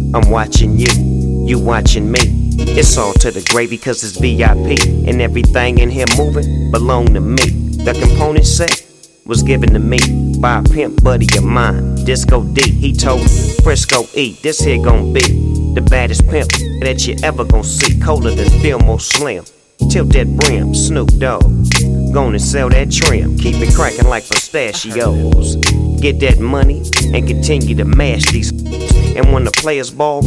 I'm watching you watching me. It's all to the gravy cause it's VIP. And everything in here moving belong to me. The component set was given to me by a pimp buddy of mine, Disco D. He told Frisco E, this here gon' be the baddest pimp that you ever gon' see. Colder than Fillmore Slim, tilt that brim, Snoop Dogg. Gonna sell that trim, keep it cracking like pistachios. Get that money and continue to mash these. And when the players ball